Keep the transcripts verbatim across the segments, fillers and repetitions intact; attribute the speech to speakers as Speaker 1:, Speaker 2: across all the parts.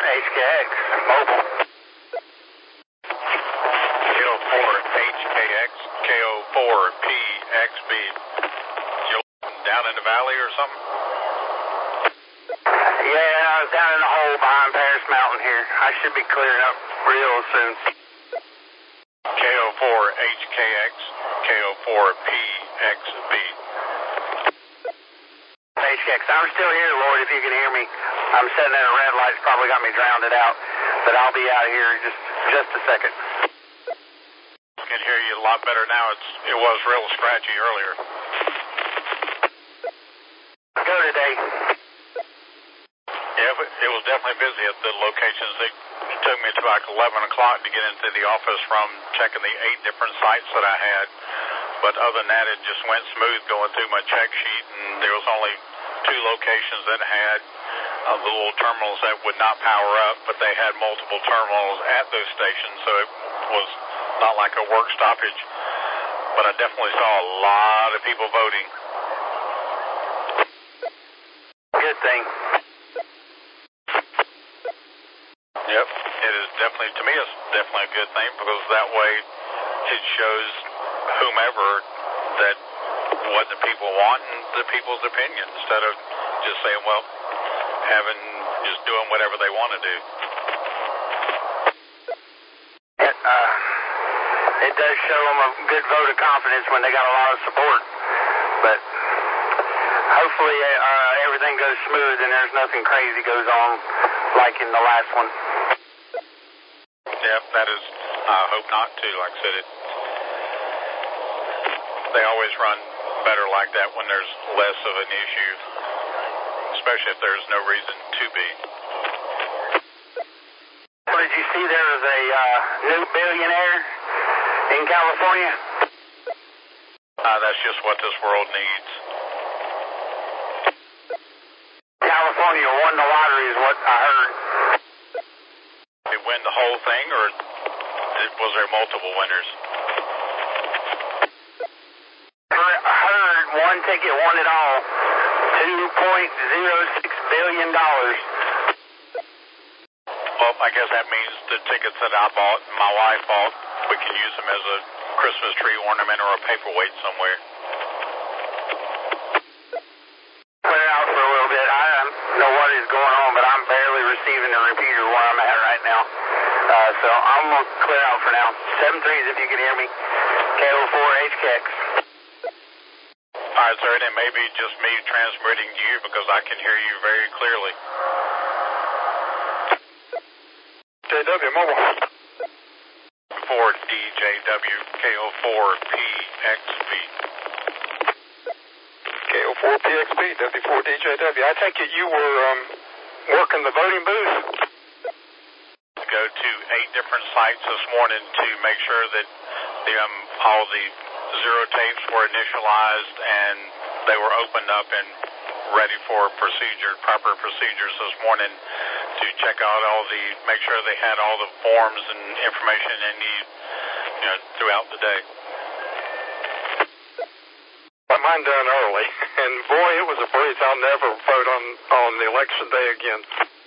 Speaker 1: H K X, mobile.
Speaker 2: K O four H K X, K O four P X B. You down in the valley or something?
Speaker 1: Yeah, I was down in the hole behind Paris Mountain here. I should be clearing up real soon.
Speaker 2: K O four H K X, K O four P X B.
Speaker 1: H K X, I'm still here, Lloyd, if you can hear me. I'm sitting at a red light. It's probably got me drowned out, but I'll be out of here just just a second.
Speaker 2: I can hear you a lot better now. It's It was real scratchy earlier.
Speaker 1: Go today.
Speaker 2: Yeah, but it was definitely busy at the locations. It took me to like eleven o'clock to get into the office from checking the eight different sites that I had. But other than that, it just went smooth going through my check sheet, and there was only two locations that had uh, the little terminals that would not power up, but they had multiple terminals at those stations, so it was not like a work stoppage. But I definitely saw a lot of people voting.
Speaker 1: Good thing.
Speaker 2: Yep, it is definitely, to me, it's definitely a good thing, because that way it shows whomever that what the people want and the people's opinion, instead of just saying, well, having, just doing whatever they want to do.
Speaker 1: It, uh, it does show them a good vote of confidence when they got a lot of support, but hopefully uh, everything goes smooth and there's nothing crazy goes on like in the last one.
Speaker 2: Yep, that is, I hope not too. Like I said, it, they always run better like that when there's less of an issue, especially if there's no reason to be.
Speaker 1: Well, did you see there was a uh, new billionaire in California?
Speaker 2: Uh, that's just what this world needs.
Speaker 1: California won the lottery is what I heard.
Speaker 2: Did they win the whole thing, or did, was there multiple winners?
Speaker 1: I heard one ticket won it all. two point zero six billion dollars.
Speaker 2: Well, I guess that means the tickets that I bought and my wife bought, we can use them as a Christmas tree ornament or a paperweight somewhere.
Speaker 1: Put it out for a little bit. I don't know what is going on, but I'm barely receiving the repeater where I'm at right now. Uh, so I'm going to clear out for now. seven threes if you can hear me. K O four H K X.
Speaker 2: All right, sir, and it may be just me transmitting to you, because I can hear you very clearly.
Speaker 1: J W mobile.
Speaker 2: four D J W, K O four P X B.
Speaker 1: K O four P X B, W four D J W. I take it you were um, working the voting booth?
Speaker 2: Go to eight different sites this morning to make sure that the, um, all the zero tapes were initialized and they were opened up and ready for procedure, proper procedures this morning to check out all the, make sure they had all the forms and information they need, you know, throughout the day.
Speaker 1: Mine done early, and boy, it was a breeze. I'll never vote on, on the election day again.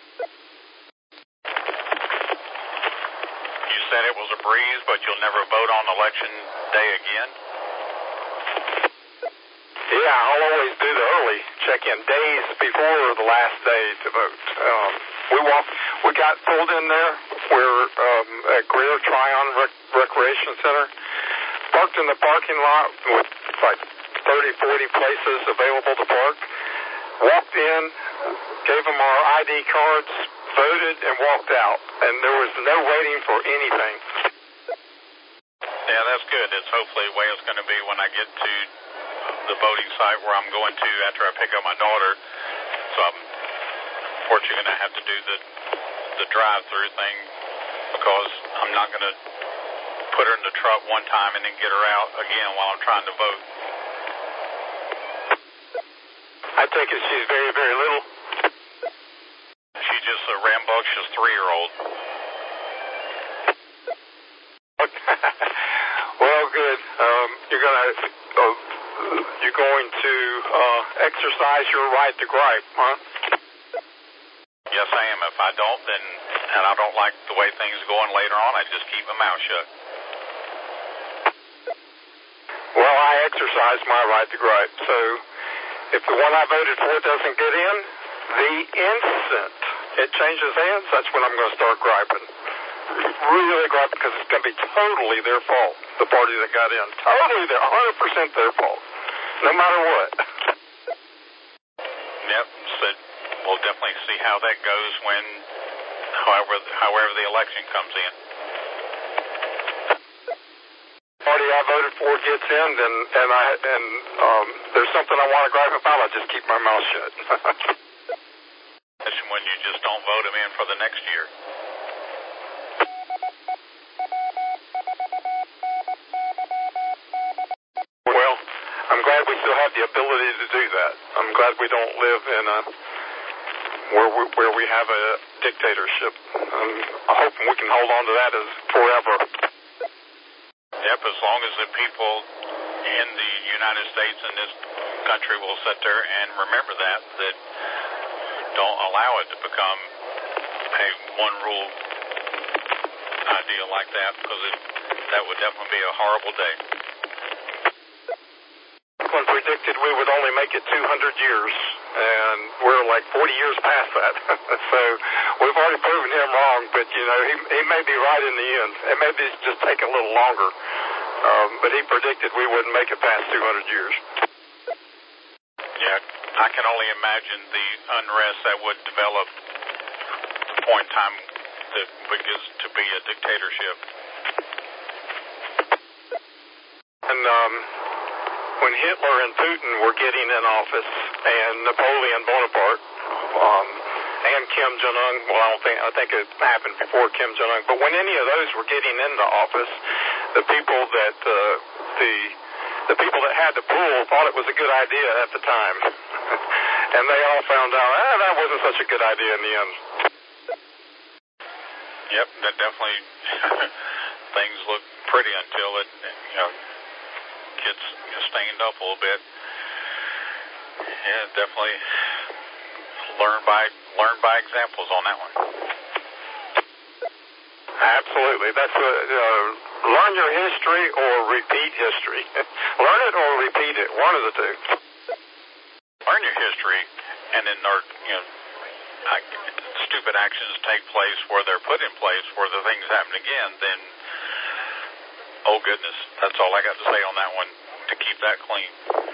Speaker 2: You said it was a breeze, but you'll never vote on election day again?
Speaker 1: Yeah, I'll always do the early check-in days before the last day to vote. Um, we walked, we got pulled in there. We're um, at Greer Tryon Rec- Recreation Center, parked in the parking lot with like thirty, forty places available to park. Walked in, gave them our I D cards, voted, and walked out. And there was no waiting for anything.
Speaker 2: Yeah, that's good. It's hopefully the way it's going to be when I get to the voting site where I'm going to after I pick up my daughter. So I'm fortunately going to have to do the the drive-through thing, because I'm not going to put her in the truck one time and then get her out again while I'm trying to vote.
Speaker 1: I take it she's very, very little.
Speaker 2: She's just a rambunctious three-year-old.
Speaker 1: Well, good. Um, you're gonna uh, you're going to uh, exercise your right to gripe, huh?
Speaker 2: Yes, I am. If I don't, then and I don't like the way things are going later on, I just keep my mouth shut.
Speaker 1: Well, I exercise my right to gripe. So if the one I voted for doesn't get in, the instant it changes hands, that's when I'm going to start griping. Really griping, because it's going to be totally their fault, the party that got in. Totally their, one hundred percent their fault, no matter what.
Speaker 2: Yep, so we'll definitely see how that goes when, however, however the election comes in.
Speaker 1: Party I voted for gets in, and and I and um, there's something I want to gripe about, I just keep my mouth shut.
Speaker 2: That's when you just don't vote them in for the next year.
Speaker 1: Well, I'm glad we still have the ability to do that. I'm glad we don't live in a where we, where we have a dictatorship. I'm hoping we can hold on to that as forever.
Speaker 2: Yep, as long as the people in the United States and this country will sit there and remember that, that don't allow it to become a one-rule idea like that, because it, that would definitely be a horrible day.
Speaker 1: When predicted we would only make it two hundred years, and we're like forty years past that. So we've already proven him wrong, but, you know, he, he may be right in the end. It may be just take a little longer. Um, but he predicted we wouldn't make it past two hundred years.
Speaker 2: Yeah, I can only imagine the unrest that would develop at the point in time that begins to be a dictatorship.
Speaker 1: And um, when Hitler and Putin were getting in office, and Napoleon Bonaparte, um, and Kim Jong-un, well, I don't think, I think it happened before Kim Jong-un, but when any of those were getting into office, the people that, uh, the, the people that had the pool thought it was a good idea at the time. And they all found out, ah, that wasn't such a good idea in the end.
Speaker 2: Yep, that definitely, things look pretty until it, you know, gets stained up a little bit. Yeah, definitely learn by learn by examples on that one.
Speaker 1: Absolutely. That's a, uh, learn your history or repeat history. Learn it or repeat it. One of the two.
Speaker 2: Learn your history, and then, or, you know, I, stupid actions take place where they're put in place where the things happen again, then, oh goodness, that's all I got to say on that one, to keep that clean.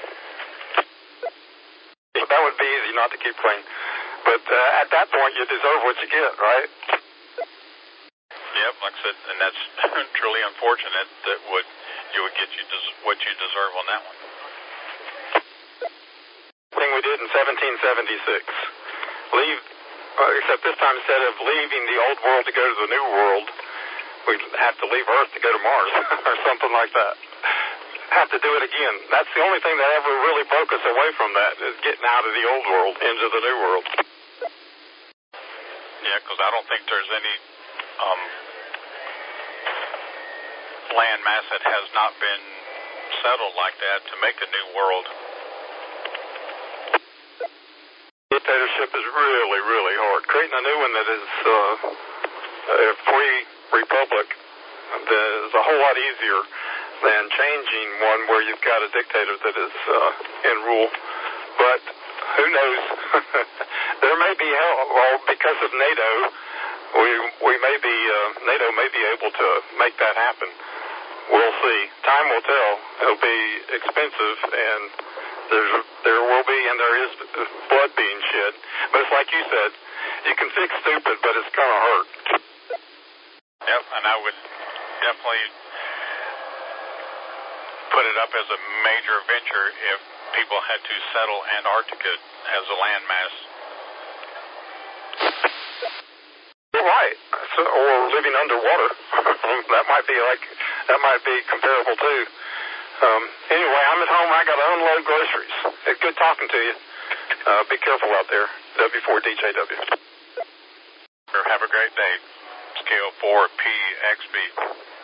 Speaker 1: That would be easy not to keep clean. But uh, at that point, you deserve what you get, right?
Speaker 2: Yep, like I said, and that's truly unfortunate that would you would get you des- what you deserve on that one.
Speaker 1: Thing we did in seventeen seventy-six. Leave, uh, except this time instead of leaving the old world to go to the new world, we'd have to leave Earth to go to Mars or something like that. Have to do it again. That's the only thing that ever really broke us away from that, is getting out of the old world into the new world.
Speaker 2: Yeah, because I don't think there's any um, land mass that has not been settled like that to make a new world.
Speaker 1: Dictatorship is really, really hard. Creating a new one that is uh, a free republic is a whole lot easier than changing one where you've got a dictator that is uh, in rule. But who knows? There may be hell. Well, because of NATO, we we may be uh, NATO may be able to make that happen. We'll see. Time will tell. It'll be expensive, and there's there will be and there is blood being shed. But it's like you said, you can fix stupid, but it's gonna hurt.
Speaker 2: Yep, and I would definitely put it up as a major venture if people had to settle Antarctica as a landmass.
Speaker 1: You're right. So, or living underwater. That might be like that might be comparable too. Um, anyway, I'm at home. I got to unload groceries. It's good talking to you. Uh, be careful out there. W four D J W.
Speaker 2: Have a great day. Scale four P X B.